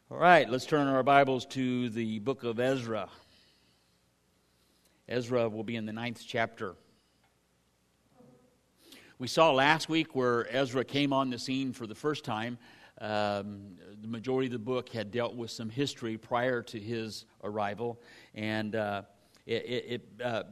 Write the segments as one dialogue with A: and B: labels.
A: All right, let's turn our Bibles to the book of Ezra. Ezra will be in the 9th chapter. We saw last week where Ezra came on the scene for the first time. The majority of the book had dealt with some history prior to his arrival, and he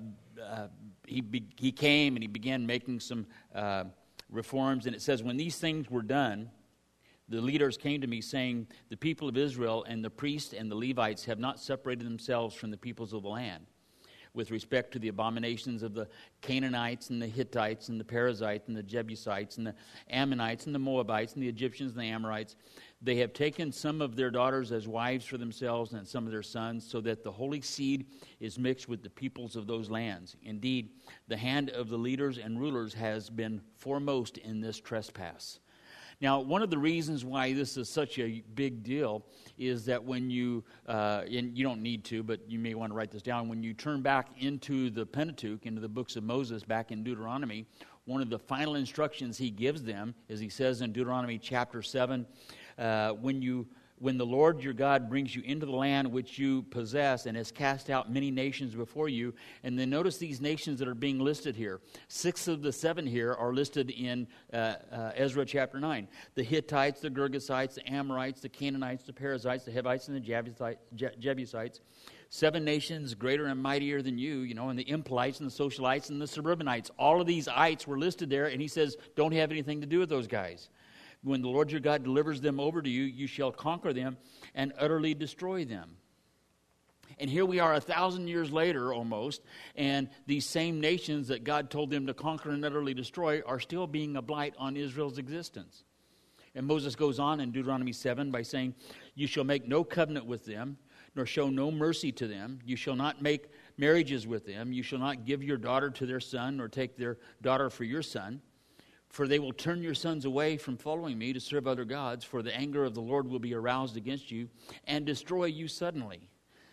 A: came and he began making some reforms. And it says, when these things were done, the leaders came to me saying, the people of Israel and the priests and the Levites have not separated themselves from the peoples of the land with respect to the abominations of the Canaanites and the Hittites and the Perizzites and the Jebusites and the Ammonites and the Moabites and the Egyptians and the Amorites. They have taken some of their daughters as wives for themselves and some of their sons, so that the holy seed is mixed with the peoples of those lands. Indeed, the hand of the leaders and rulers has been foremost in this trespass. Now, one of the reasons why this is such a big deal is that when you, and you don't need to, but you may want to write this down, when you turn back into the Pentateuch, into the books of Moses, back in Deuteronomy, one of the final instructions he gives them, as he says in Deuteronomy chapter 7, when the Lord your God brings you into the land which you possess and has cast out many nations before you. And then notice these nations that are being listed here. 6 of the 7 here are listed in Ezra chapter 9. The Hittites, the Girgasites, the Amorites, the Canaanites, the Perizzites, the Hivites, and the Jebusites. 7 nations greater and mightier than you, and the Implites and the Socialites and the Suburbanites. All of these ites were listed there, and he says, don't have anything to do with those guys. When the Lord your God delivers them over to you, you shall conquer them and utterly destroy them. And here we are 1,000 years later almost, and these same nations that God told them to conquer and utterly destroy are still being a blight on Israel's existence. And Moses goes on in Deuteronomy 7 by saying, you shall make no covenant with them, nor show no mercy to them. You shall not make marriages with them. You shall not give your daughter to their son, nor take their daughter for your son. For they will turn your sons away from following me to serve other gods, for the anger of the Lord will be aroused against you and destroy you suddenly.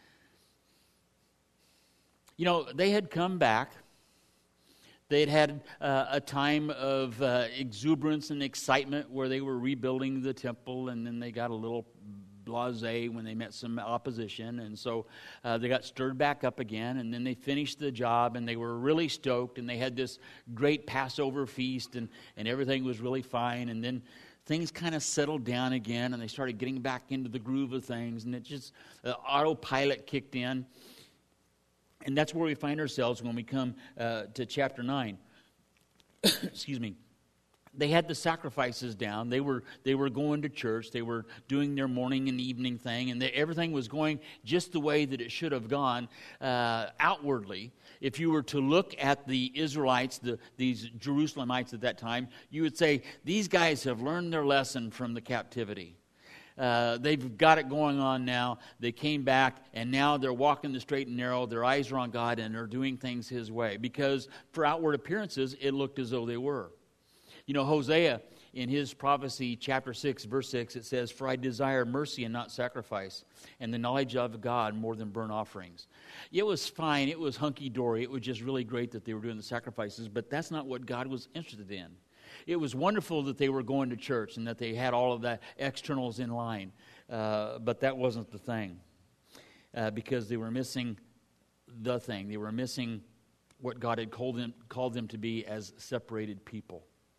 A: They had come back. They had had a time of exuberance and excitement where they were rebuilding the temple, and then they got a little blasé when they met some opposition, and so they got stirred back up again, and then they finished the job, and they were really stoked, and they had this great Passover feast, and everything was really fine, and then things kind of settled down again, and they started getting back into the groove of things, and it just, autopilot kicked in, and that's where we find ourselves when we come to chapter 9. Excuse me. They had the sacrifices down. They were going to church. They were doing their morning and evening thing, and everything was going just the way that it should have gone outwardly. If you were to look at the Israelites, these Jerusalemites at that time, you would say, these guys have learned their lesson from the captivity. They've got it going on now. They came back, and now they're walking the straight and narrow. Their eyes are on God, and they're doing things His way. Because for outward appearances, it looked as though they were. Hosea, in his prophecy, chapter 6, verse 6, it says, for I desire mercy and not sacrifice, and the knowledge of God more than burnt offerings. It was fine. It was hunky-dory. It was just really great that they were doing the sacrifices, but that's not what God was interested in. It was wonderful that they were going to church and that they had all of the externals in line, but that wasn't the thing, because they were missing the thing. They were missing what God had called them to be as separated people.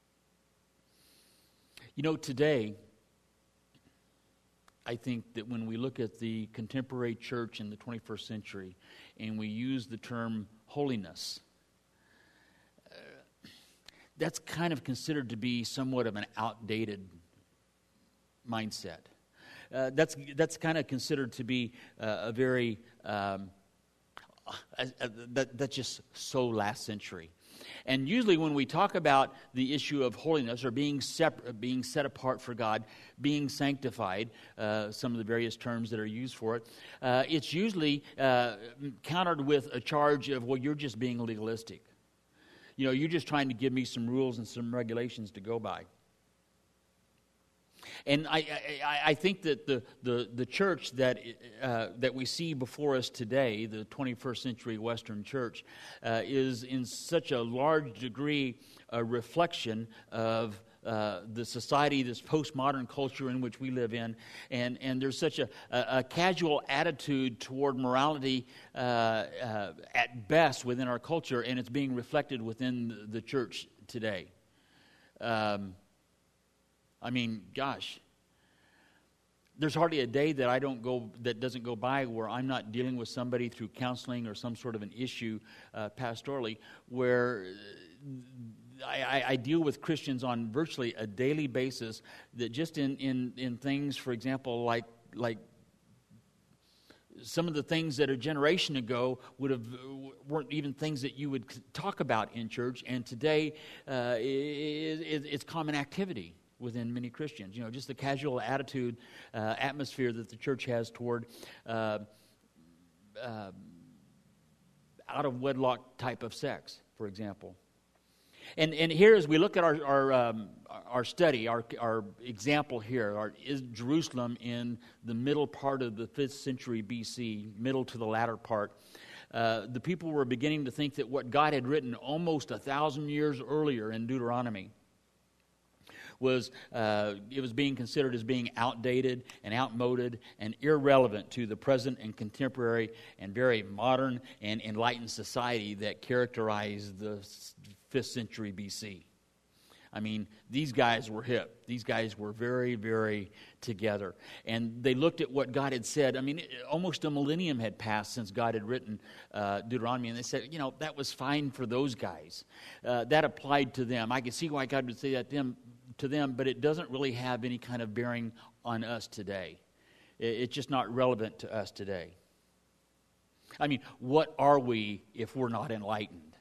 A: Today, I think that when we look at the contemporary church in the 21st century and we use the term holiness, that's kind of considered to be somewhat of an outdated mindset. That's kind of considered to be a very, that's just so last century. And usually when we talk about the issue of holiness or being set apart for God, being sanctified, some of the various terms that are used for it, it's usually countered with a charge of, well, you're just being legalistic. You're just trying to give me some rules and some regulations to go by. And I think that the church that we see before us today, the 21st century Western church, is in such a large degree a reflection of the society, this postmodern culture in which we live in, and there's such a casual attitude toward morality at best within our culture, and it's being reflected within the church today. I mean, gosh, there's hardly a day that doesn't go by where I'm not dealing with somebody through counseling or some sort of an issue pastorally, where I deal with Christians on virtually a daily basis that just in things, for example, like some of the things that a generation ago weren't even things that you would talk about in church, and today it's common activity within many Christians. You know, just the casual attitude, atmosphere that the church has toward out of wedlock type of sex, for example. And here, as we look at our study, our example here is Jerusalem in the middle part of the 5th century BC, middle to the latter part. The people were beginning to think that what God had written almost 1,000 years earlier in Deuteronomy was being considered as being outdated and outmoded and irrelevant to the present and contemporary and very modern and enlightened society that characterized the 5th century BC. I mean, these guys were hip. These guys were very, very together. And they looked at what God had said. I mean, almost a millennium had passed since God had written Deuteronomy. And they said, you know, that was fine for those guys. That applied to them. I can see why God would say that to them, but it doesn't really have any kind of bearing on us today. It's just not relevant to us today. I mean, what are we if we're not enlightened?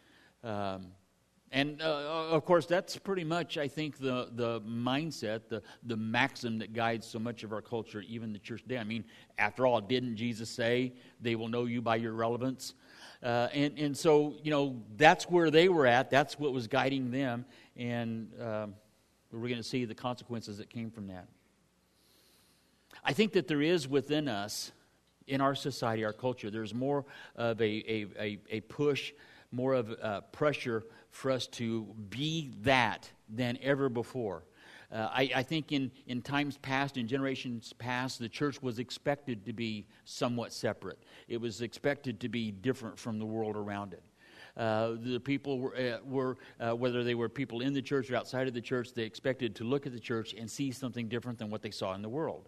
A: And of course, that's pretty much, I think, the mindset, the maxim that guides so much of our culture, even the church today. I mean, after all, didn't Jesus say, they will know you by your relevance? And so, you know, that's where they were at. That's what was guiding them. And we're going to see the consequences that came from that. I think that there is within us, in our society, our culture, there's more of a push, more of pressure for us to be that than ever before. I think in times past, in generations past, the church was expected to be somewhat separate. It was expected to be different from the world around it. The people were whether they were people in the church or outside of the church, they expected to look at the church and see something different than what they saw in the world.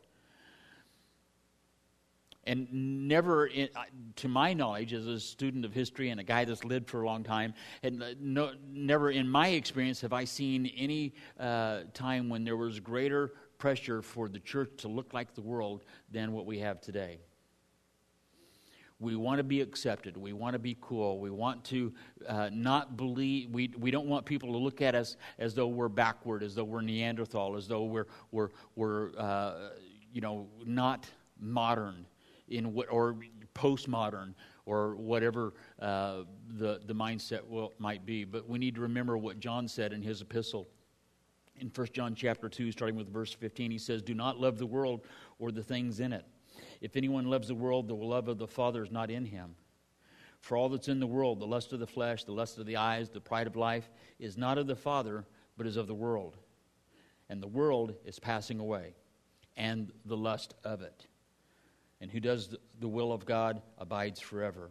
A: And never, to my knowledge, as a student of history and a guy that's lived for a long time, never in my experience have I seen any time when there was greater pressure for the church to look like the world than what we have today. We want to be accepted. We want to be cool. We want to not believe. We don't want people to look at us as though we're backward, as though we're Neanderthal, as though we're not modern or postmodern or whatever the mindset might be. But we need to remember what John said in his epistle. In 1 John chapter 2, starting with verse 15, he says, "Do not love the world or the things in it. If anyone loves the world, the love of the Father is not in him. For all that's in the world, the lust of the flesh, the lust of the eyes, the pride of life, is not of the Father, but is of the world. And the world is passing away, and the lust of it. And who does the will of God abides forever."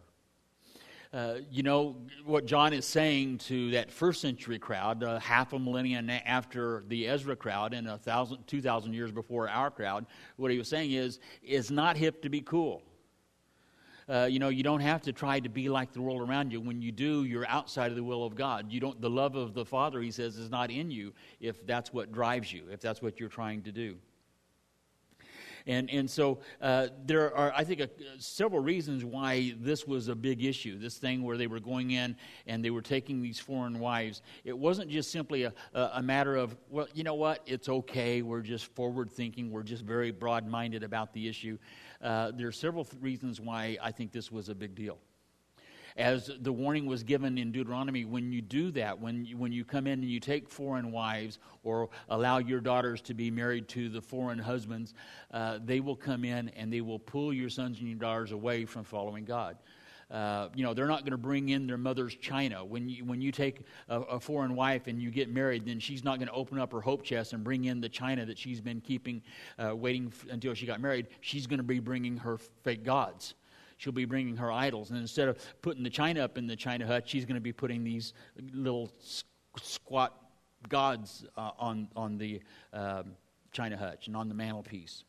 A: What John is saying to that first century crowd, half a millennium after the Ezra crowd and 2,000 years before our crowd, what he was saying is, it's not hip to be cool. You don't have to try to be like the world around you. When you do, you're outside of the will of God. The love of the Father, he says, is not in you if that's what drives you, if that's what you're trying to do. And so there are, I think, several reasons why this was a big issue, this thing where they were going in and they were taking these foreign wives. It wasn't just simply a matter of, well, you know what, it's okay, we're just forward-thinking, we're just very broad-minded about the issue. There are several reasons why I think this was a big deal. As the warning was given in Deuteronomy, when you do that, when you come in and you take foreign wives or allow your daughters to be married to the foreign husbands, they will come in and they will pull your sons and your daughters away from following God. They're not going to bring in their mother's china. When you take a foreign wife and you get married, then she's not going to open up her hope chest and bring in the china that she's been keeping, waiting until she got married. She's going to be bringing her fake gods. She'll be bringing her idols. And instead of putting the china up in the china hut, she's going to be putting these little squat gods on the china hutch and on the mantelpiece.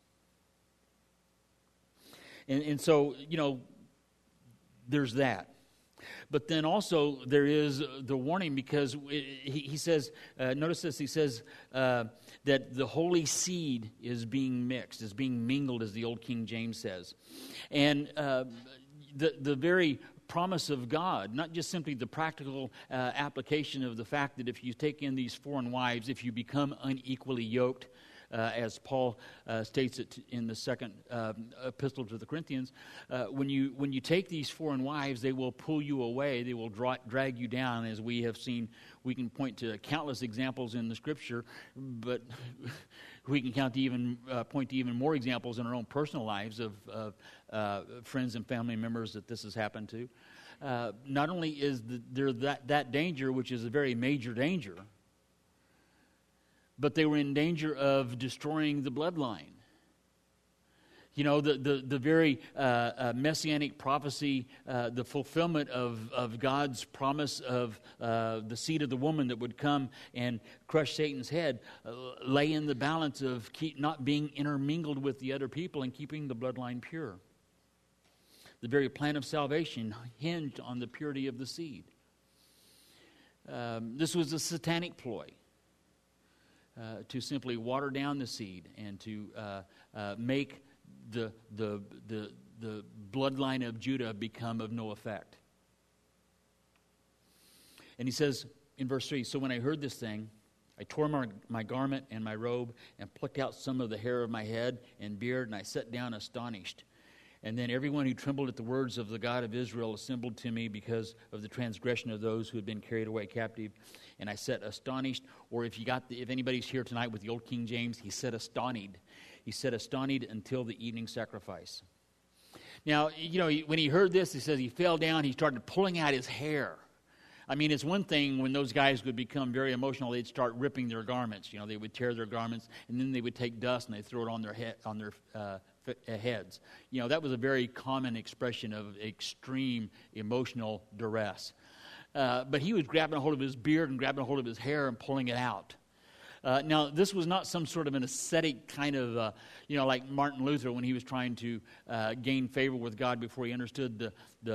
A: And so, there's that. But then also there is the warning, because he says, notice this, he says that the holy seed is being mixed, is being mingled, as the old King James says. And the very promise of God, not just simply the practical application of the fact that if you take in these foreign wives, if you become unequally yoked, as Paul states it in the second epistle to the Corinthians, when you take these foreign wives, they will pull you away. They will drag you down, as we have seen. We can point to countless examples in the Scripture, but we can point to even more examples in our own personal lives of friends and family members that this has happened to. Not only is there that danger, which is a very major danger, but they were in danger of destroying the bloodline. The very messianic prophecy, the fulfillment of God's promise of the seed of the woman that would come and crush Satan's head, lay in the balance of not being intermingled with the other people and keeping the bloodline pure. The very plan of salvation hinged on the purity of the seed. This was a satanic ploy. To simply water down the seed and to make the bloodline of Judah become of no effect. And he says in verse 3, "So when I heard this thing, I tore my garment and my robe and plucked out some of the hair of my head and beard, and I sat down astonished. And then everyone who trembled at the words of the God of Israel assembled to me because of the transgression of those who had been carried away captive. And I sat astonished," or if anybody's here tonight with the old King James, he said astonished. He said astonished until the evening sacrifice. Now, when he heard this, he says he fell down, he started pulling out his hair. I mean, it's one thing when those guys would become very emotional, they'd start ripping their garments. They would tear their garments, and then they would take dust and they'd throw it on their heads. That was a very common expression of extreme emotional duress. But he was grabbing a hold of his beard and grabbing a hold of his hair and pulling it out. Now, this was not some sort of an ascetic kind of, like Martin Luther when he was trying to gain favor with God before he understood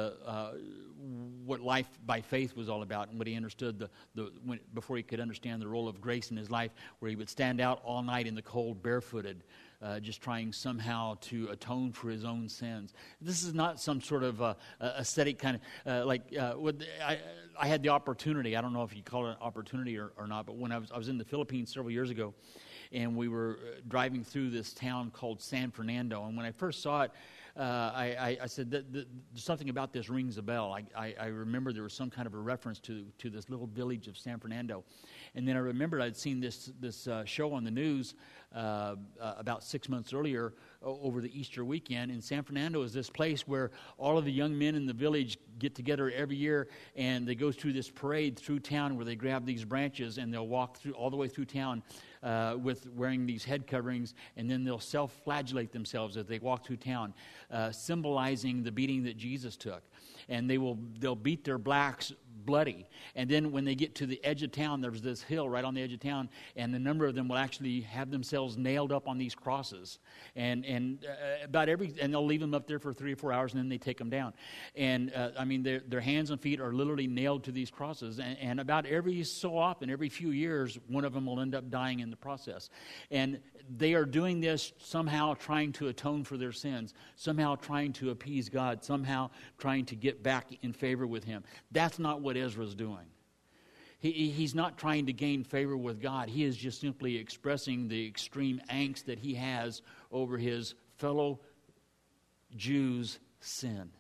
A: what life by faith was all about, and what he understood before he could understand the role of grace in his life, where he would stand out all night in the cold barefooted, just trying somehow to atone for his own sins. This is not some sort of ascetic kind of, I had the opportunity, I don't know if you call it an opportunity or not, but when I was in the Philippines several years ago, and we were driving through this town called San Fernando, and when I first saw it, I said, something about this rings a bell. I remember there was some kind of a reference to this little village of San Fernando. And then I remembered I'd seen this show on the news about 6 months earlier over the Easter weekend. And San Fernando is this place where all of the young men in the village get together every year, and they go through this parade through town where they grab these branches and they'll walk through all the way through town with wearing these head coverings, and then they'll self-flagellate themselves as they walk through town, symbolizing the beating that Jesus took. And they'll beat their blacks bloody. And then when they get to the edge of town, there's this hill right on the edge of town, and a number of them will actually have themselves nailed up on these crosses. And they'll leave them up there for 3 or 4 hours, and then they take them down. And their hands and feet are literally nailed to these crosses. And about every so often, every few years, one of them will end up dying in the process. And they are doing this somehow trying to atone for their sins, somehow trying to appease God, somehow trying to get back in favor with Him. That's not what Ezra's doing. He's not trying to gain favor with God. He is just simply expressing the extreme angst that he has over his fellow Jews' sin.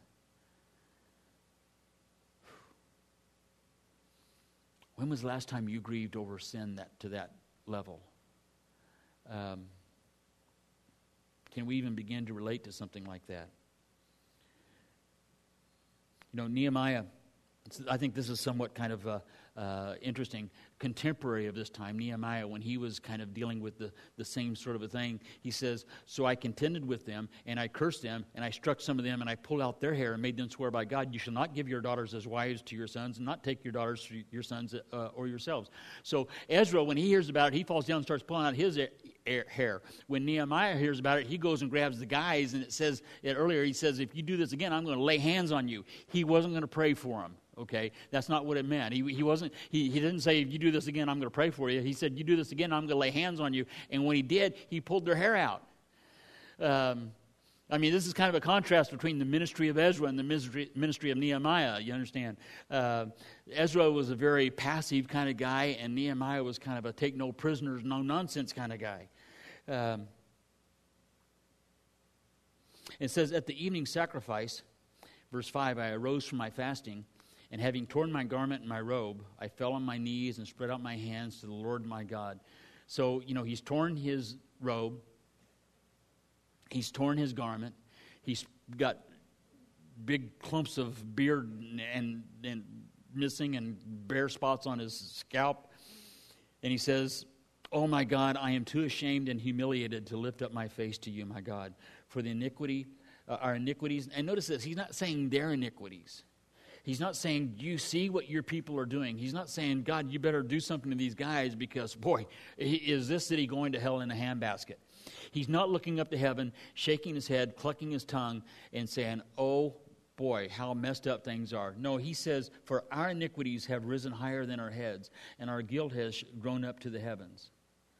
A: When was the last time you grieved over sin to that level? Can we even begin to relate to something like that? Nehemiah, I think this is somewhat kind of interesting, contemporary of this time, Nehemiah, when he was kind of dealing with the same sort of a thing. He says, so I contended with them, and I cursed them, and I struck some of them, and I pulled out their hair and made them swear by God, you shall not give your daughters as wives to your sons, and not take your daughters to your sons or yourselves. So Ezra, when he hears about it, he falls down and starts pulling out his hair. When Nehemiah hears about it, he goes and grabs the guys, and it says, earlier he says, if you do this again, I'm going to lay hands on you. He wasn't going to pray for him. Okay, that's not what it meant. He wasn't. He didn't say, if you do this again, I'm going to pray for you. He said, you do this again, I'm going to lay hands on you. And when he did, he pulled their hair out. This is kind of a contrast between the ministry of Ezra and the ministry of Nehemiah, you understand. Ezra was a very passive kind of guy, and Nehemiah was kind of a take no prisoners, no nonsense kind of guy. It says, at the evening sacrifice, verse 5, I arose from my fasting, and having torn my garment and my robe, I fell on my knees and spread out my hands to the Lord my God. So, he's torn his robe. He's torn his garment. He's got big clumps of beard and missing and bare spots on his scalp. And he says, oh my God, I am too ashamed and humiliated to lift up my face to you, my God, for the our iniquities. And notice this, he's not saying their iniquities. He's not saying, do you see what your people are doing? He's not saying, God, you better do something to these guys because, boy, is this city going to hell in a handbasket? He's not looking up to heaven, shaking his head, clucking his tongue, and saying, oh, boy, how messed up things are. No, he says, for our iniquities have risen higher than our heads, and our guilt has grown up to the heavens.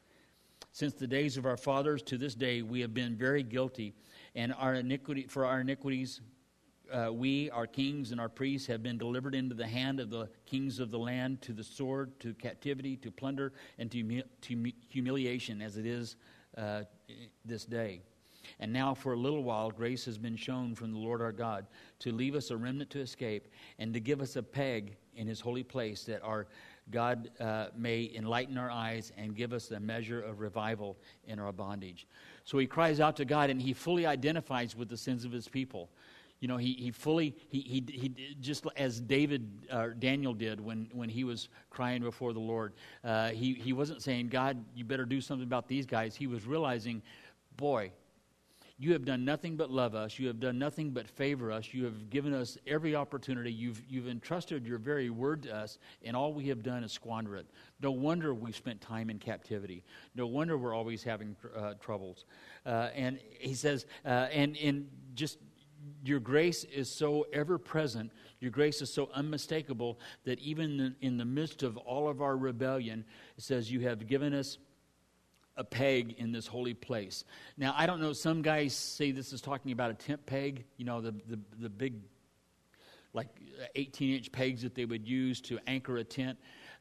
A: Since the days of our fathers to this day, we have been very guilty, and our iniquities, we, our kings and our priests, have been delivered into the hand of the kings of the land, to the sword, to captivity, to plunder, and to humiliation, as it is this day. And now for a little while grace has been shown from the Lord our God to leave us a remnant to escape and to give us a peg in his holy place, that our God may enlighten our eyes and give us a measure of revival in our bondage. So he cries out to God, and he fully identifies with the sins of his people. He fully just as Daniel did when he was crying before the Lord. He wasn't saying, God, you better do something about these guys. He was realizing, boy, you have done nothing but love us. You have done nothing but favor us. You have given us every opportunity. You've entrusted your very word to us, and all we have done is squander it. No wonder we've spent time in captivity. No wonder we're always having troubles. And he says, and just your grace is so ever present, your grace is so unmistakable, that even in the midst of all of our rebellion, it says you have given us a peg in this holy place. Now, I don't know, some guys say this is talking about a tent peg, the big, like 18-inch pegs that they would use to anchor a tent.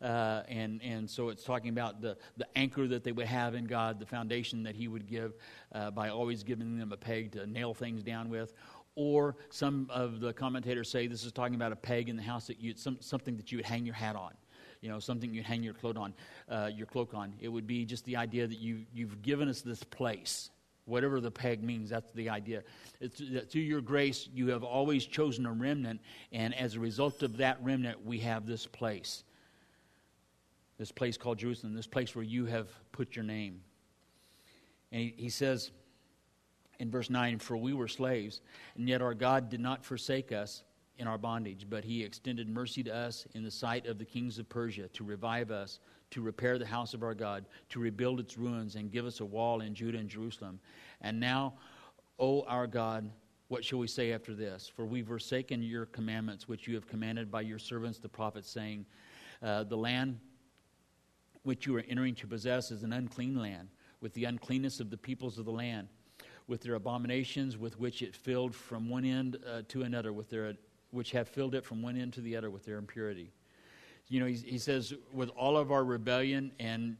A: And so it's talking about the anchor that they would have in God, the foundation that he would give by always giving them a peg to nail things down with. Or some of the commentators say this is talking about a peg in the house, that something that you would hang your hat on. Something you'd hang your cloak on. It would be just the idea that you've given us this place. Whatever the peg means, that's the idea. It's that through your grace, you have always chosen a remnant, and as a result of that remnant, we have this place. This place called Jerusalem, this place where you have put your name. And he says in verse 9, for we were slaves, and yet our God did not forsake us in our bondage, but he extended mercy to us in the sight of the kings of Persia, to revive us, to repair the house of our God, to rebuild its ruins, and give us a wall in Judah and Jerusalem. And now, O our God, what shall we say after this? For we've forsaken your commandments, which you have commanded by your servants the prophets, saying, the land which you are entering to possess is an unclean land, with the uncleanness of the peoples of the land, with their abominations with which it filled from one end to another, which have filled it from one end to the other with their impurity. He says, with all of our rebellion, and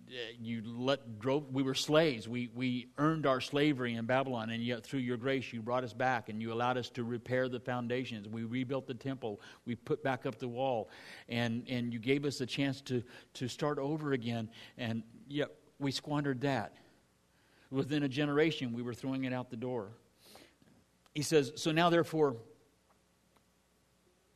A: we were slaves. We earned our slavery in Babylon, and yet through your grace you brought us back, and you allowed us to repair the foundations. We rebuilt the temple. We put back up the wall, and you gave us a chance to start over again, and yet we squandered that. Within a generation, we were throwing it out the door. He says, so now therefore,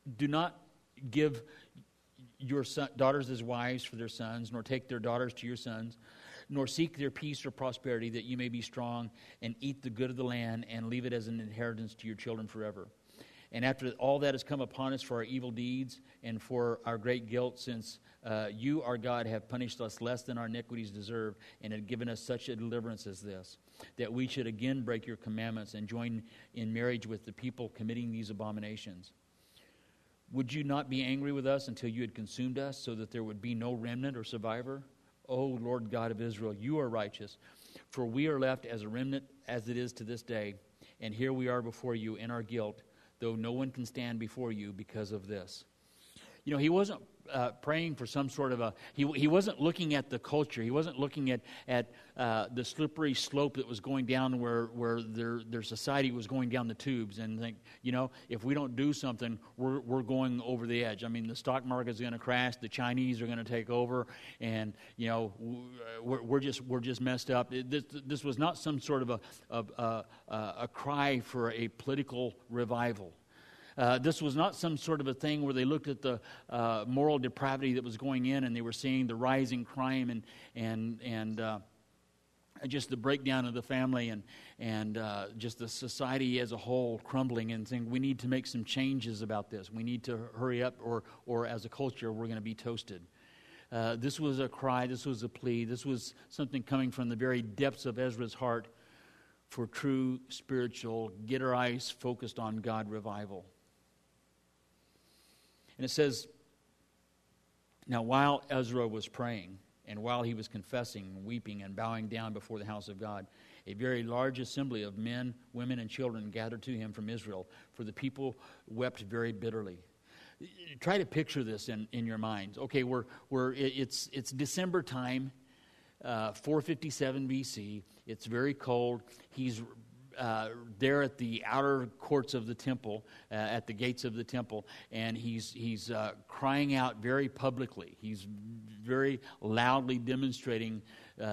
A: do not give your daughters as wives for their sons, nor take their daughters to your sons, nor seek their peace or prosperity, that you may be strong and eat the good of the land and leave it as an inheritance to your children forever. And after all that has come upon us for our evil deeds and for our great guilt, since you, our God, have punished us less than our iniquities deserve, and have given us such a deliverance as this, that we should again break your commandments and join in marriage with the people committing these abominations. Would you not be angry with us until you had consumed us, so that there would be no remnant or survivor? O Lord God of Israel, you are righteous, for we are left as a remnant as it is to this day, and here we are before you in our guilt, though no one can stand before you because of this. You know, he wasn't praying for some sort of a... He wasn't looking at the culture. He wasn't looking at the slippery slope that was going down where their society was going down the tubes, and think, you know, if we don't do something, we're going over the edge. I mean, the stock market is going to crash. The Chinese are going to take over, and you know, we're just messed up. This was not some sort of a cry for a political revival. This was not some sort of a thing where they looked at the moral depravity that was going in, and they were seeing the rising crime and just the breakdown of the family and just the society as a whole crumbling, and saying we need to make some changes about this. We need to hurry up, or as a culture we're going to be toasted. This was a cry. This was a plea. This was something coming from the very depths of Ezra's heart for true spiritual, get our eyes focused on God revival. And it says, now while Ezra was praying, and while he was confessing, weeping, and bowing down before the house of God, a very large assembly of men, women, and children gathered to him from Israel, for the people wept very bitterly. Try to picture this in your minds. Okay, it's December time, 457 BC. It's very cold. He's there at the outer courts of the temple, at the gates of the temple, and he's crying out very publicly. He's very loudly demonstrating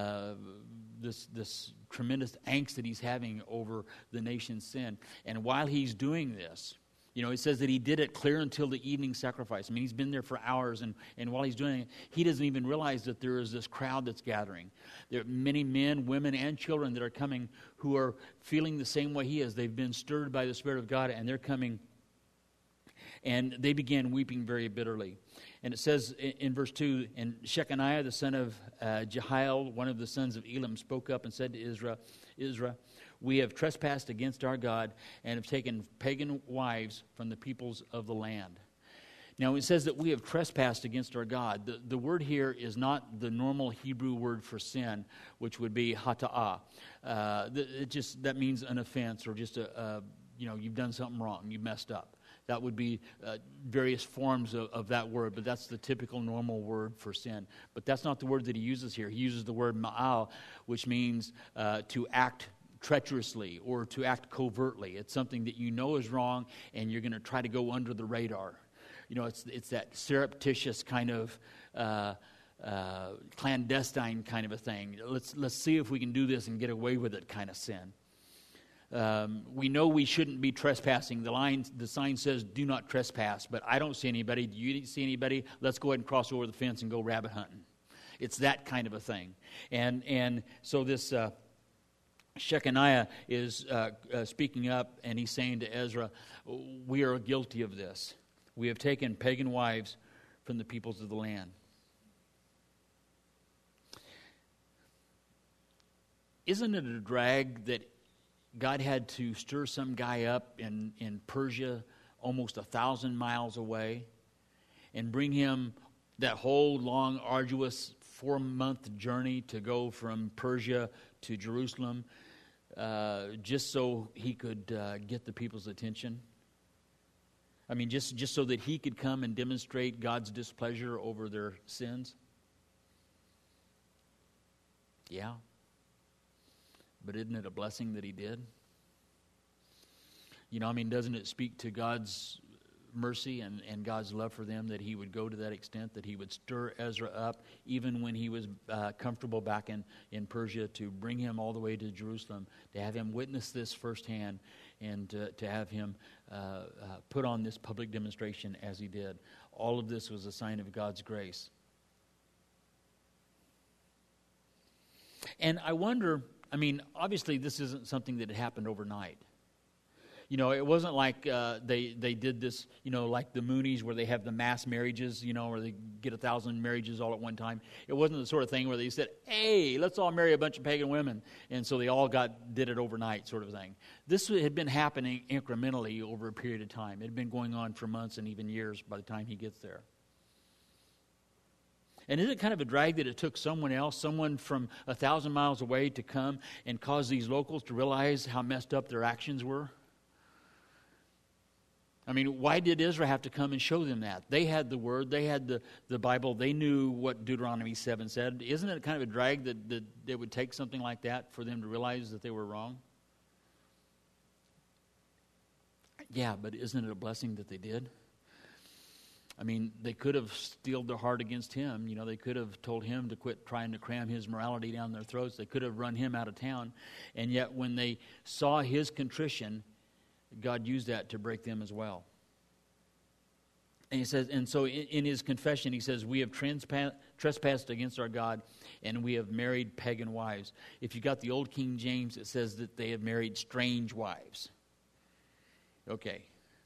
A: this tremendous angst that he's having over the nation's sin. And while he's doing this, you know, it says that he did it clear until the evening sacrifice. I mean, he's been there for hours, and while he's doing it, he doesn't even realize that there is this crowd that's gathering. There are many men, women, and children that are coming who are feeling the same way he is. They've been stirred by the Spirit of God, and they're coming, and they began weeping very bitterly. And it says in verse 2, and Shechaniah, the son of Jehiel, one of the sons of Elam, spoke up and said to Ezra, we have trespassed against our God and have taken pagan wives from the peoples of the land. Now, it says that we have trespassed against our God. The word here is not the normal Hebrew word for sin, which would be hata'ah. That means an offense, or just you've done something wrong, you messed up. That would be various forms of that word, but that's the typical normal word for sin. But that's not the word that he uses here. He uses the word ma'al, which means to act treacherously or to act covertly. It's something that you know is wrong, and you're going to try to go under the radar. You know, it's that surreptitious kind of clandestine kind of a thing. Let's see if we can do this and get away with it kind of sin. We know we shouldn't be trespassing. The sign says, do not trespass, but I don't see anybody. Do you see anybody? Let's go ahead and cross over the fence and go rabbit hunting. It's that kind of a thing. And so this Shechaniah is speaking up, and he's saying to Ezra, we are guilty of this. We have taken pagan wives from the peoples of the land. Isn't it a drag that God had to stir some guy up in Persia, almost 1,000 miles away, and bring him that whole long, arduous 4-month journey to go from Persia to Jerusalem, just so he could get the people's attention? I mean, just so that he could come and demonstrate God's displeasure over their sins? Yeah. But isn't it a blessing that he did? You know, I mean, doesn't it speak to God's mercy and God's love for them that he would go to that extent, that he would stir Ezra up, even when he was comfortable back in Persia, to bring him all the way to Jerusalem, to have him witness this firsthand, and to have him put on this public demonstration as he did. All of this was a sign of God's grace. And I wonder, I mean, obviously this isn't something that happened overnight. You know, it wasn't like they did this, you know, like the Moonies where they have the mass marriages, you know, where they get 1,000 marriages all at one time. It wasn't the sort of thing where they said, hey, let's all marry a bunch of pagan women. And so they all did it overnight sort of thing. This had been happening incrementally over a period of time. It had been going on for months and even years by the time he gets there. And isn't it kind of a drag that it took someone else, someone from 1,000 miles away, to come and cause these locals to realize how messed up their actions were? I mean, why did Ezra have to come and show them that? They had the Word, they had the Bible, they knew what Deuteronomy 7 said. Isn't it kind of a drag that it would take something like that for them to realize that they were wrong? Yeah, but isn't it a blessing that they did? I mean, they could have steeled their heart against him. You know, they could have told him to quit trying to cram his morality down their throats. They could have run him out of town. And yet when they saw his contrition, God used that to break them as well. And he says, and so in his confession, he says, we have trespassed against our God, and we have married pagan wives. If you got the old King James, it says that they have married strange wives. Okay.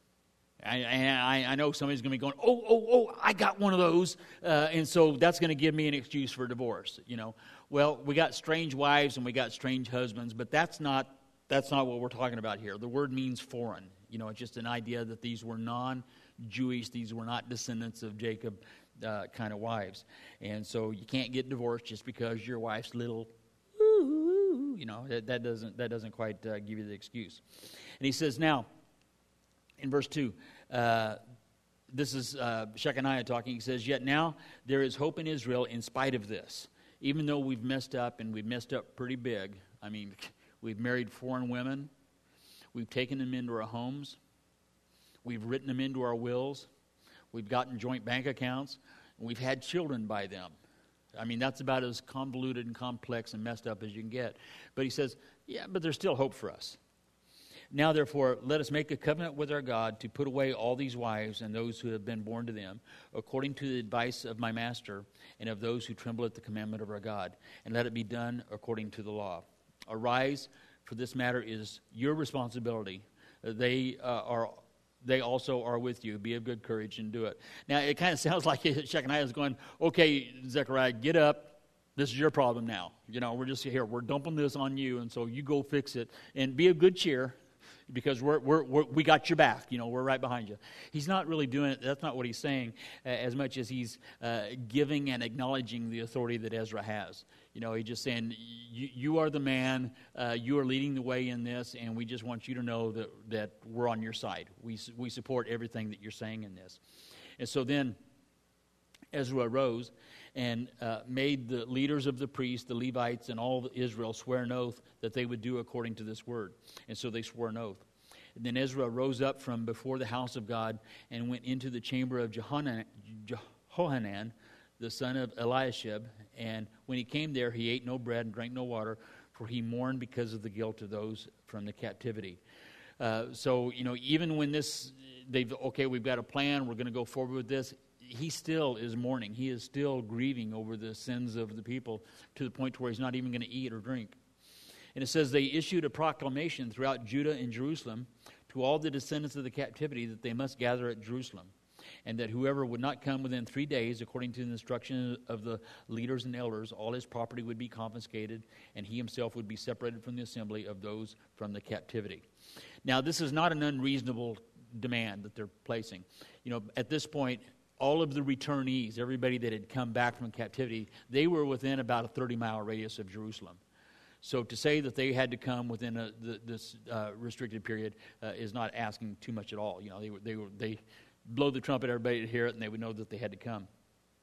A: I know somebody's going to be going, oh, I got one of those, and so that's going to give me an excuse for divorce. You know, well, we got strange wives and we got strange husbands, but that's not what we're talking about here. The word means foreign. You know, it's just an idea that these were non-Jewish, these were not descendants of Jacob kind of wives, and so you can't get divorced just because your wife's little. You know, that doesn't quite give you the excuse. And he says now, in verse 2, this is Shechaniah talking. He says, yet now there is hope in Israel in spite of this. Even though we've messed up, and we've messed up pretty big. I mean, we've married foreign women. We've taken them into our homes. We've written them into our wills. We've gotten joint bank accounts. And we've had children by them. I mean, that's about as convoluted and complex and messed up as you can get. But he says, yeah, but there's still hope for us. Now, therefore, let us make a covenant with our God to put away all these wives and those who have been born to them, according to the advice of my master and of those who tremble at the commandment of our God, and let it be done according to the law. Arise, for this matter is your responsibility. They also are with you. Be of good courage and do it. Now, it kind of sounds like Shechaniah is going, okay, Zechariah, get up. This is your problem now. You know, we're just here. We're dumping this on you, and so you go fix it. And be of good cheer, because we got your back. You know, we're right behind you. He's not really doing it. That's not what he's saying, as much as he's giving and acknowledging the authority that Ezra has. You know, he's just saying, you are the man. You are leading the way in this, and we just want you to know that we're on your side. We support everything that you're saying in this. And so then Ezra arose and made the leaders of the priests, the Levites, and all of Israel swear an oath that they would do according to this word. And so they swore an oath. And then Ezra rose up from before the house of God and went into the chamber of Jehohanan, the son of Eliashib. And when he came there, he ate no bread and drank no water, for he mourned because of the guilt of those from the captivity. So, you know, even when we've got a plan, we're going to go forward with this, he still is mourning. He is still grieving over the sins of the people to the point where he's not even going to eat or drink. And it says they issued a proclamation throughout Judah and Jerusalem to all the descendants of the captivity that they must gather at Jerusalem, and that whoever would not come within 3 days, according to the instruction of the leaders and elders, all his property would be confiscated, and he himself would be separated from the assembly of those from the captivity. Now, this is not an unreasonable demand that they're placing. You know, at this point, all of the returnees, everybody that had come back from captivity, they were within about a 30-mile radius of Jerusalem. So to say that they had to come within this restricted period is not asking too much at all. You know, they blow the trumpet, everybody would hear it, and they would know that they had to come.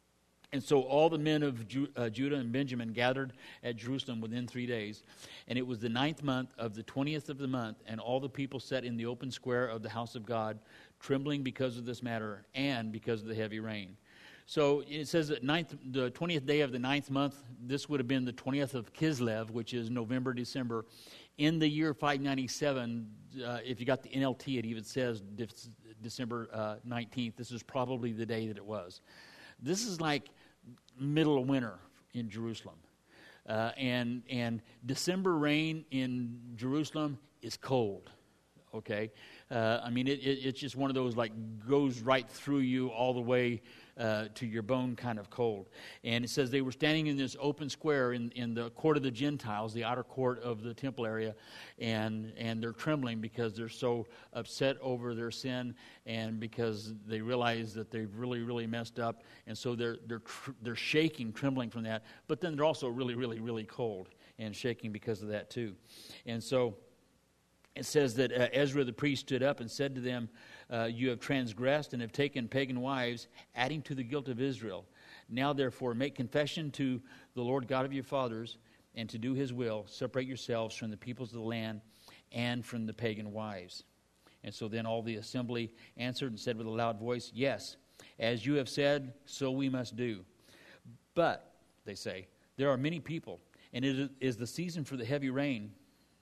A: And so all the men of Judah and Benjamin gathered at Jerusalem within 3 days. And it was the 9th month of the 20th of the month, and all the people sat in the open square of the house of God, trembling because of this matter and because of the heavy rain. So it says that the 20th day of the 9th month, this would have been the 20th of Kislev, which is November, December. In the year 597, if you got the NLT, it even says December 19th. This is probably the day that it was. This is like middle of winter in Jerusalem. And December rain in Jerusalem is cold, okay? I mean, it's just one of those, like, goes right through you all the way to your bone kind of cold. And it says they were standing in this open square in the court of the Gentiles, the outer court of the temple area, and they're trembling because they're so upset over their sin and because they realize that they've really, really messed up. And so they're shaking, trembling from that. But then they're also really, really, really cold and shaking because of that too. And so it says that Ezra the priest stood up and said to them, you have transgressed and have taken pagan wives, adding to the guilt of Israel. Now, therefore, make confession to the Lord God of your fathers, and to do his will, separate yourselves from the peoples of the land and from the pagan wives. And so then all the assembly answered and said with a loud voice, yes, as you have said, so we must do. But, they say, there are many people, and it is the season for the heavy rain,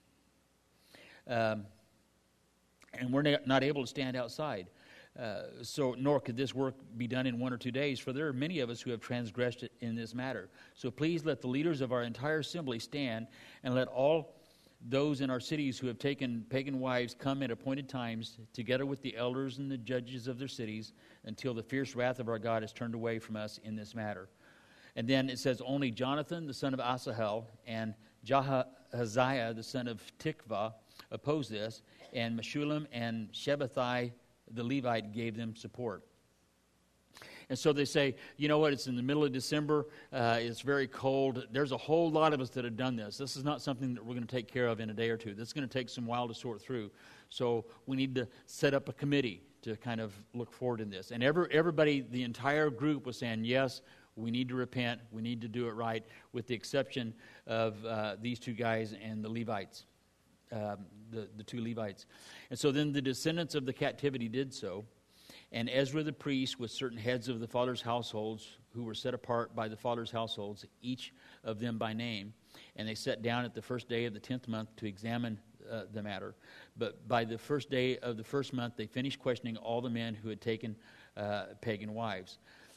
A: and we're not able to stand outside. So nor could this work be done in 1 or 2 days, for there are many of us who have transgressed in this matter. So please let the leaders of our entire assembly stand, and let all those in our cities who have taken pagan wives come at appointed times, together with the elders and the judges of their cities, until the fierce wrath of our God is turned away from us in this matter. And then it says, only Jonathan, the son of Asahel, and Jahaziah, the son of Tikvah, opposed this, and Meshullam and Shabbathai, the Levite, gave them support. And so they say, you know what, it's in the middle of December, it's very cold, there's a whole lot of us that have done this. This is not something that we're going to take care of in a day or two. This is going to take some while to sort through. So we need to set up a committee to kind of look forward in this. And everybody, the entire group was saying, yes, we need to repent, we need to do it right, with the exception of these two guys and the Levites. The two Levites. And so then the descendants of the captivity did so, and Ezra the priest with certain heads of the fathers' households who were set apart by the fathers' households, each of them by name, and they sat down at the first day of the 10th month to examine the matter. But by the first day of the first month they finished questioning all the men who had taken pagan wives.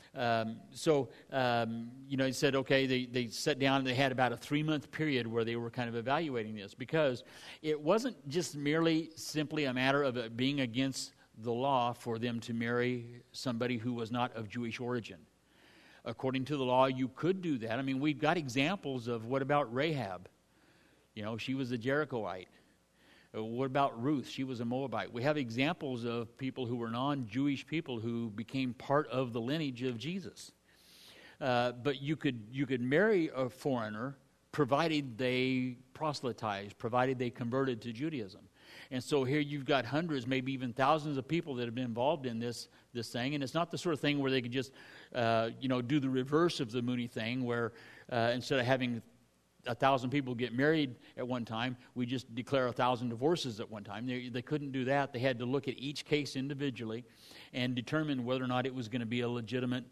A: He said, okay, they sat down and they had about a 3-month period where they were kind of evaluating this, because it wasn't just simply a matter of it being against the law for them to marry somebody who was not of Jewish origin. According to the law, you could do that. I mean, we've got examples of, what about Rahab? You know, she was a Jerichoite. What about Ruth? She was a Moabite. We have examples of people who were non-Jewish people who became part of the lineage of Jesus. But you could marry a foreigner provided they proselytized, provided they converted to Judaism. And so here you've got hundreds, maybe even thousands of people that have been involved in this thing. And it's not the sort of thing where they could just do the reverse of the Mooney thing, where instead of having 1,000 people get married at one time, we just declare 1,000 divorces at one time. They couldn't do that. They had to look at each case individually and determine whether or not it was going to be a legitimate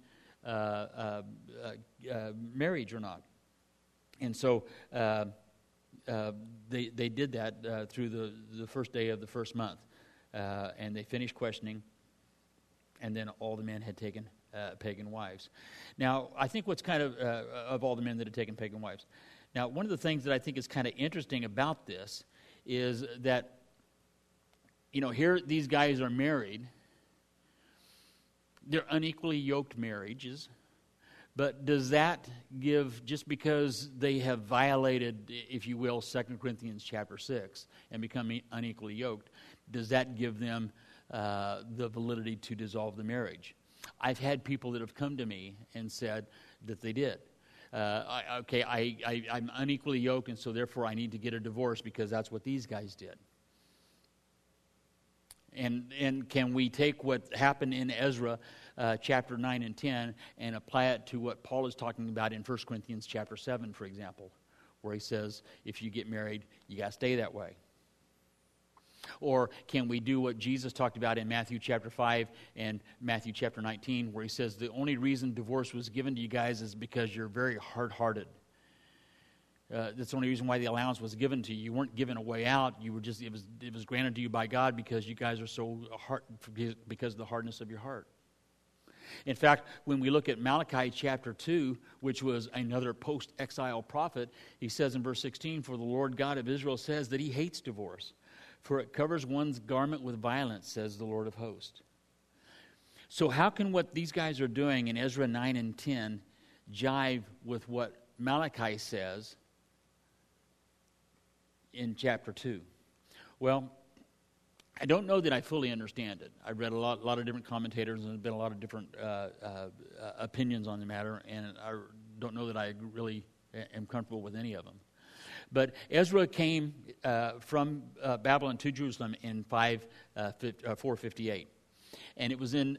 A: marriage or not. And so they did that through the first day of the first month. And they finished questioning, and then all the men had taken pagan wives. Now, I think what's kind of all the men that had taken pagan wives. Now, one of the things that I think is kind of interesting about this is that, here these guys are married. They're unequally yoked marriages. But does that give, just because they have violated, if you will, 2 Corinthians chapter 6 and become unequally yoked, does that give them the validity to dissolve the marriage? I've had people that have come to me and said that they did. I'm unequally yoked, and so therefore I need to get a divorce because that's what these guys did. And can we take what happened in Ezra chapter 9 and 10 and apply it to what Paul is talking about in 1 Corinthians chapter 7, for example, where he says, if you get married, you got to stay that way? Or can we do what Jesus talked about in Matthew chapter 5 and Matthew chapter 19, where he says the only reason divorce was given to you guys is because you're very hard-hearted. That's the only reason why the allowance was given to you. You weren't given a way out. You were just it was granted to you by God because you guys are so hard, because of the hardness of your heart. In fact, when we look at Malachi chapter 2, which was another post-exile prophet, he says in verse 16, "For the Lord God of Israel says that he hates divorce, for it covers one's garment with violence, says the Lord of hosts." So how can what these guys are doing in Ezra 9 and 10 jive with what Malachi says in chapter 2? Well, I don't know that I fully understand it. I've read a lot of different commentators, and there's been a lot of different opinions on the matter, and I don't know that I really am comfortable with any of them. But Ezra came from Babylon to Jerusalem in 458. And it was in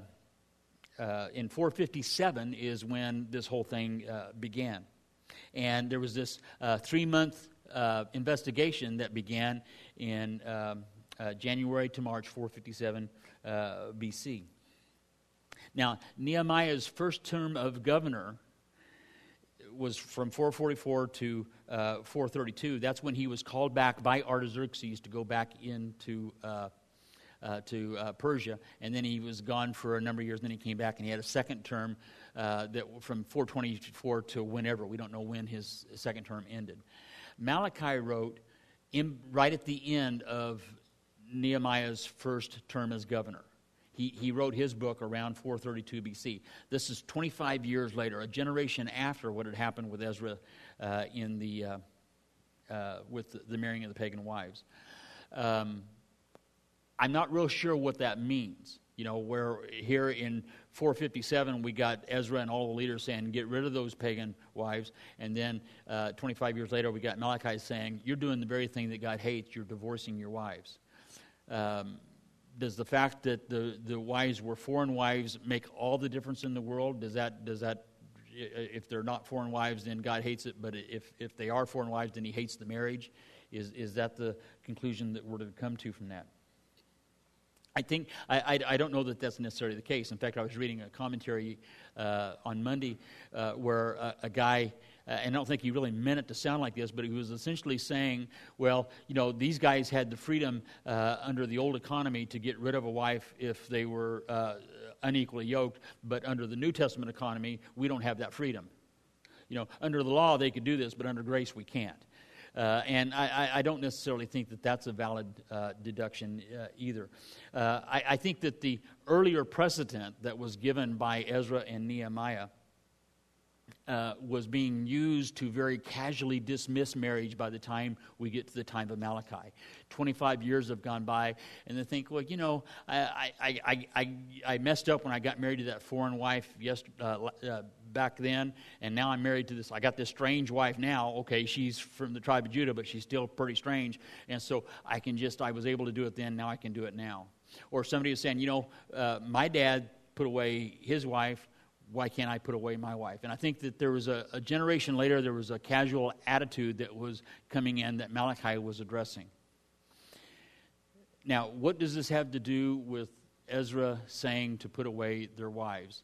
A: 457 is when this whole thing began. And there was this 3-month investigation that began in January to March 457 BC. Now, Nehemiah's first term of governor was from 444 to 432. That's when he was called back by Artaxerxes to go back into to Persia, and then he was gone for a number of years. And then he came back, and he had a second term that from 424 to whenever. We don't know when his second term ended. Malachi wrote right at the end of Nehemiah's first term as governor. He wrote his book around 432 BC. This is 25 years later, a generation after what had happened with Ezra with the marrying of the pagan wives. I'm not real sure what that means. You know, where here in 457 we got Ezra and all the leaders saying, get rid of those pagan wives. And then 25 years later we got Malachi saying, you're doing the very thing that God hates, you're divorcing your wives. Does the fact that the wives were foreign wives make all the difference in the world? Does that if they're not foreign wives, then God hates it, but if they are foreign wives, then he hates the marriage? Is that the conclusion that we're to come to from that? I think I don't know that that's necessarily the case. In fact, I was reading a commentary on Monday where a guy, and I don't think he really meant it to sound like this, but he was essentially saying, well, you know, these guys had the freedom under the old economy to get rid of a wife if they were unequally yoked, but under the New Testament economy, we don't have that freedom. You know, under the law they could do this, but under grace we can't. And I don't necessarily think that that's a valid deduction either. I think that the earlier precedent that was given by Ezra and Nehemiah was being used to very casually dismiss marriage by the time we get to the time of Malachi. 25 years have gone by, and they think, well, you know, I messed up when I got married to that foreign wife back then, and now I'm married to this. I got this strange wife now. Okay, she's from the tribe of Judah, but she's still pretty strange, and so I was able to do it then. Now I can do it now. Or somebody is saying, you know, my dad put away his wife. Why can't I put away my wife? And I think that there was a generation later, there was a casual attitude that was coming in that Malachi was addressing. Now, what does this have to do with Ezra saying to put away their wives?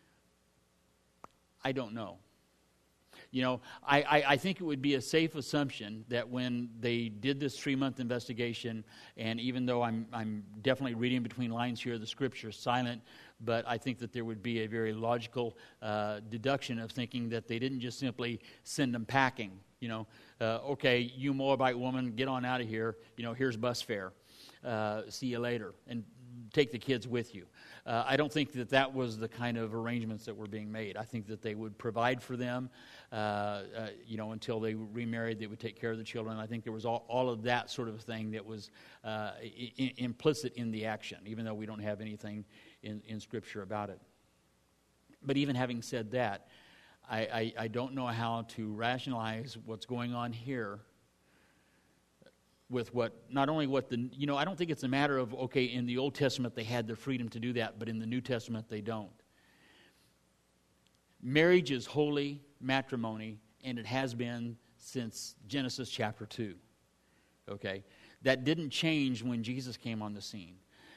A: I don't know. You know, I think it would be a safe assumption that when they did this 3-month investigation, and even though I'm definitely reading between lines here, the Scripture is silent, but I think that there would be a very logical deduction of thinking that they didn't just simply send them packing. You know, okay, you Moabite woman, get on out of here. You know, here's bus fare. See you later, and take the kids with you. I don't think that was the kind of arrangements that were being made. I think that they would provide for them, you know, until they remarried. They would take care of the children. I think there was all of that sort of thing that was implicit in the action, even though we don't have anything in Scripture about it. But even having said that, I don't know how to rationalize what's going on here with not only what I don't think it's a matter of, okay, in the Old Testament they had the freedom to do that, but in the New Testament they don't. Marriage is holy matrimony, and it has been since Genesis chapter 2. Okay? That didn't change when Jesus came on the scene.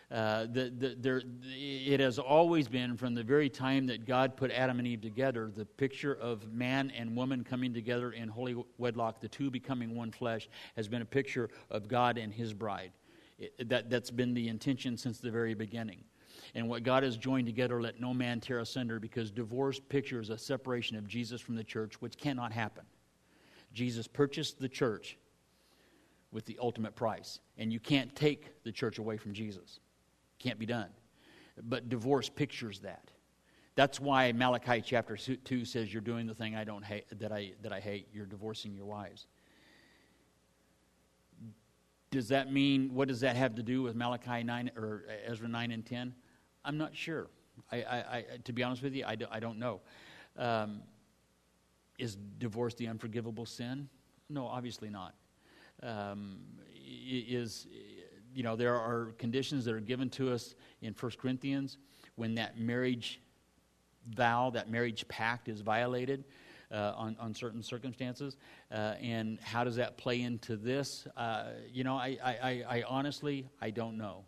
A: It has always been, from the very time that God put Adam and Eve together, the picture of man and woman coming together in holy wedlock, the two becoming one flesh, has been a picture of God and His bride. That's been the intention since the very beginning. And what God has joined together, let no man tear asunder, because divorce pictures a separation of Jesus from the church, which cannot happen. Jesus purchased the church with the ultimate price, and you can't take the church away from Jesus. Can't be done. But divorce pictures that. That's why Malachi chapter 2 says, you're doing the thing I don't hate, that I hate. You're divorcing your wives. Does that mean, what does that have to do with Malachi 9 or Ezra 9 and 10? I'm not sure. I to be honest with you, I don't know. Is divorce the unforgivable sin? No, obviously not. There are conditions that are given to us in 1 Corinthians when that marriage vow, that marriage pact is violated on certain circumstances. And how does that play into this? I honestly, I don't know.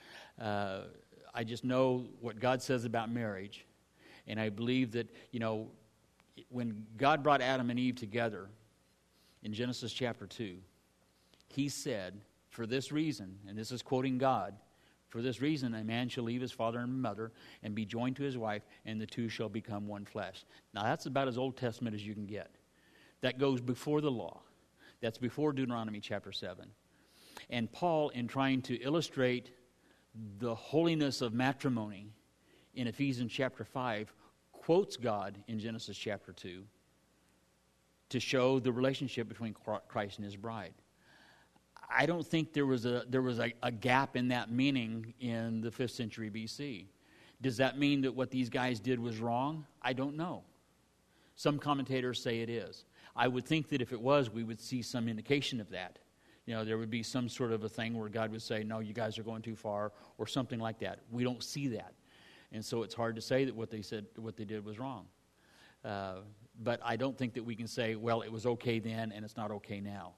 A: I just know what God says about marriage. And I believe that, when God brought Adam and Eve together in Genesis chapter 2, He said, for this reason, and this is quoting God, for this reason a man shall leave his father and mother and be joined to his wife, and the two shall become one flesh. Now that's about as Old Testament as you can get. That goes before the law. That's before Deuteronomy chapter 7. And Paul, in trying to illustrate the holiness of matrimony in Ephesians chapter 5, quotes God in Genesis chapter 2 to show the relationship between Christ and His bride. I don't think there was a gap in that meaning in the 5th century BC. Does that mean that what these guys did was wrong? I don't know. Some commentators say it is. I would think that if it was, we would see some indication of that. There would be some sort of a thing where God would say, no, you guys are going too far, or something like that. We don't see that. And so it's hard to say that what they did was wrong. But I don't think that we can say, well, it was okay then and it's not okay now.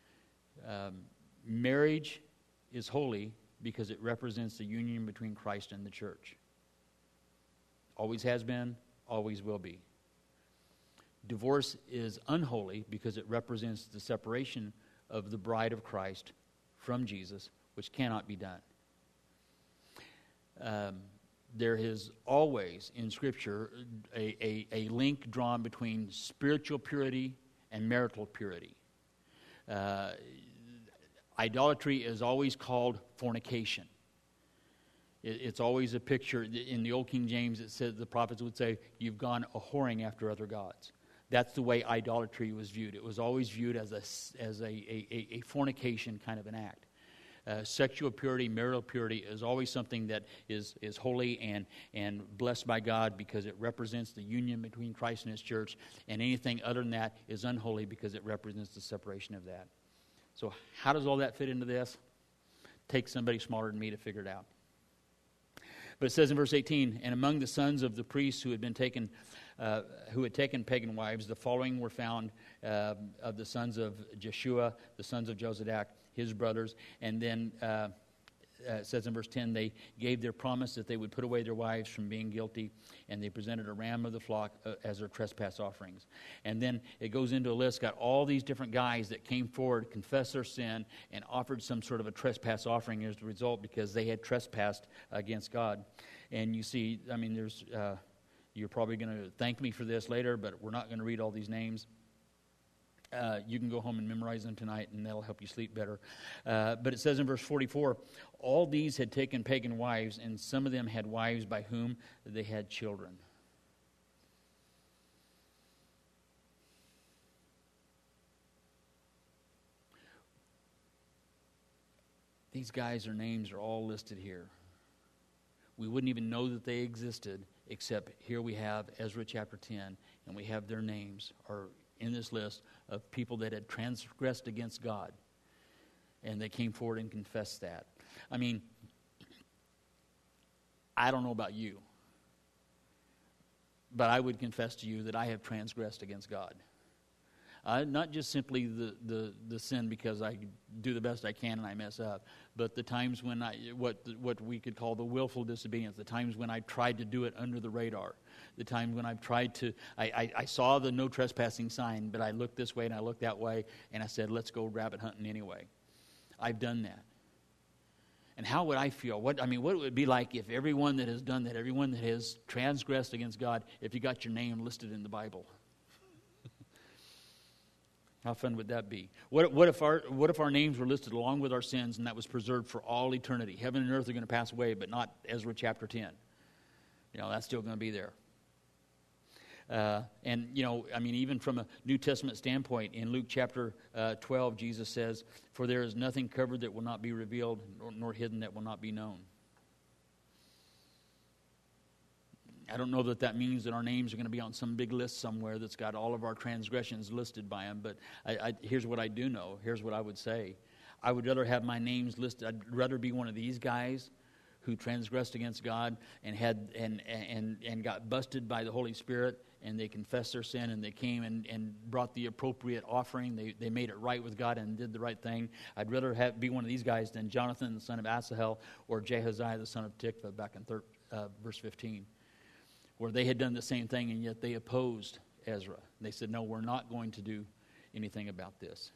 A: Marriage is holy because it represents the union between Christ and the church. Always has been, always will be. Divorce is unholy because it represents the separation of the bride of Christ from Jesus, which cannot be done. There is always in Scripture a link drawn between spiritual purity and marital purity. Idolatry is always called fornication. It's always a picture. In the Old King James, it said, the prophets would say, you've gone a-whoring after other gods. That's the way idolatry was viewed. It was always viewed as a fornication kind of an act. Sexual purity, marital purity is always something that is holy and blessed by God because it represents the union between Christ and His church. And anything other than that is unholy because it represents the separation of that. So how does all that fit into this? Take somebody smarter than me to figure it out. But it says in verse 18, and among the sons of the priests who had taken pagan wives, the following were found of the sons of Jeshua, the sons of Jozadak, his brothers. And then it says in verse 10, they gave their promise that they would put away their wives from being guilty, and they presented a ram of the flock as their trespass offerings. And then it goes into a list, got all these different guys that came forward, confessed their sin, and offered some sort of a trespass offering as a result because they had trespassed against God. And you see, there's you're probably going to thank me for this later, but we're not going to read all these names. You can go home and memorize them tonight, and that'll help you sleep better. But it says in verse 44, all these had taken pagan wives, and some of them had wives by whom they had children. These guys, their names are all listed here. We wouldn't even know that they existed, except here we have Ezra chapter 10, and we have their names are in this list of people that had transgressed against God. And they came forward and confessed that. I mean, I don't know about you, but I would confess to you that I have transgressed against God. Not just simply the sin because I do the best I can and I mess up, but the times when what we could call the willful disobedience, the times when I tried to do it under the radar, the times when I've tried to, I saw the no trespassing sign, but I looked this way and I looked that way, and I said, let's go rabbit hunting anyway. I've done that. And how would I feel? What would it be like if everyone that has done that, everyone that has transgressed against God, if you got your name listed in the Bible? How fun would that be? What if our names were listed along with our sins and that was preserved for all eternity? Heaven and earth are going to pass away, but not Ezra chapter 10. That's still going to be there. Even from a New Testament standpoint, in Luke chapter 12, Jesus says, "For there is nothing covered that will not be revealed, nor hidden that will not be known." I don't know that means that our names are going to be on some big list somewhere that's got all of our transgressions listed by them, but here's what I do know. Here's what I would say. I would rather have my names listed. I'd rather be one of these guys who transgressed against God and got busted by the Holy Spirit, and they confessed their sin, and they came and brought the appropriate offering. They made it right with God and did the right thing. I'd rather be one of these guys than Jonathan, the son of Asahel, or Jehaziah, the son of Tikva, back in verse 15. Where they had done the same thing, and yet they opposed Ezra. They said, no, we're not going to do anything about this.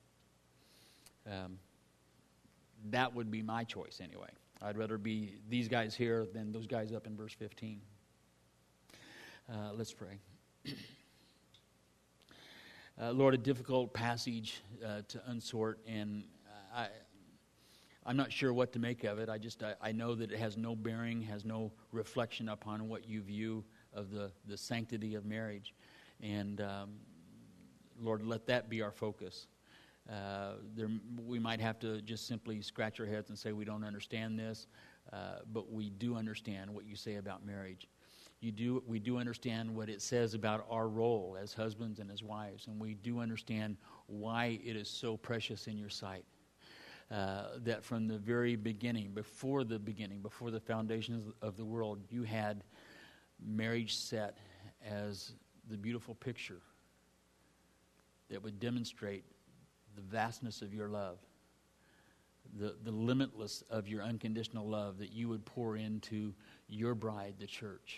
A: That would be my choice anyway. I'd rather be these guys here than those guys up in verse 15. Let's pray. Lord, a difficult passage to unsort, and I'm not sure what to make of it. I know that it has no bearing, has no reflection upon what you view of the sanctity of marriage. And Lord, let that be our focus. We might have to just simply scratch our heads and say we don't understand this, but we do understand what you say about marriage. We do understand what it says about our role as husbands and as wives, and we do understand why it is so precious in your sight. That from the very beginning, before the foundations of the world, you had marriage set as the beautiful picture that would demonstrate the vastness of your love, the limitless of your unconditional love that you would pour into your bride, the church.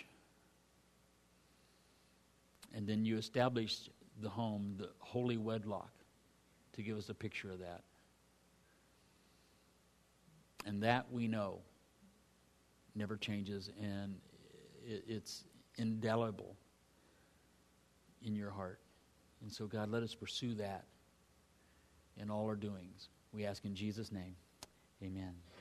A: And then you established the home, the holy wedlock, to give us a picture of that. And that we know never changes, and it's indelible in your heart. And so, God, let us pursue that in all our doings. We ask in Jesus' name, amen.